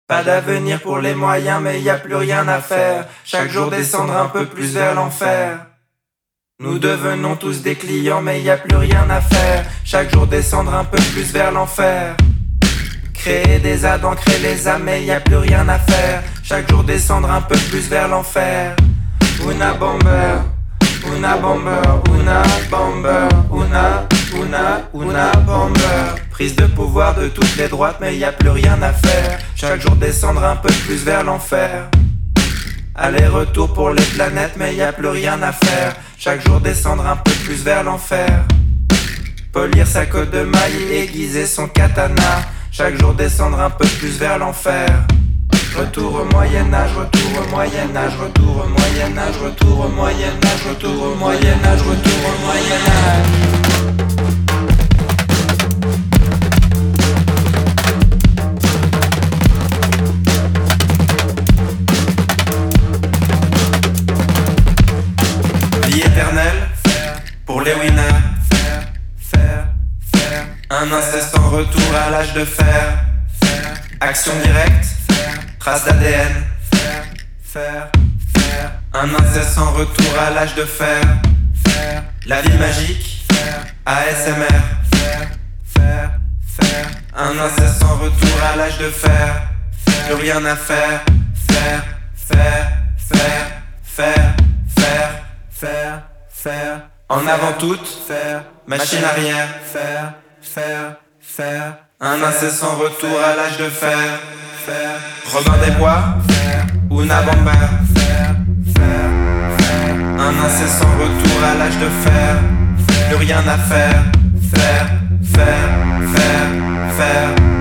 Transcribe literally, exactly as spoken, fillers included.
Pas d'avenir pour les moyens, mais y a plus rien à faire. Chaque jour descendre un peu plus vers l'enfer. Nous devenons tous des clients, mais y a plus rien à faire. Chaque jour descendre un peu plus vers l'enfer. Créer des Adams, créer les âmes, mais y a plus rien à faire. Chaque jour descendre un peu plus vers l'enfer. Una bomber, una bomber, una bomber, una, una, una bomber. Prise de pouvoir de toutes les droites, mais y a plus rien à faire. Chaque jour descendre un peu plus vers l'enfer. Aller-retour pour les planètes, mais y a plus rien à faire. Chaque jour descendre un peu plus vers l'enfer. Polir sa côte de maille, aiguiser son katana. Chaque jour descendre un peu plus vers l'enfer. Retour au Moyen-Âge, retour au Moyen-Âge, retour au Moyen-Âge, retour au Moyen-Âge, retour au Moyen-Âge, retour au Moyen-Âge. Vie éternelle, pour les winners. Un incessant retour à l'âge de fer. Action directe, trace d'A D N. Un incessant retour à l'âge de fer. La vie magique, A S M R. Un incessant retour à l'âge de fer. Plus rien à faire. Faire, faire, faire, faire, faire, faire, faire. En avant toute, faire. Machine arrière, faire, faire, faire. Un incessant retour à l'âge de fer. Faire. Robin des Bois, faire. Una bomber, faire, faire, faire. Un incessant retour à l'âge de fer. Plus rien à faire. Faire, faire, faire, faire.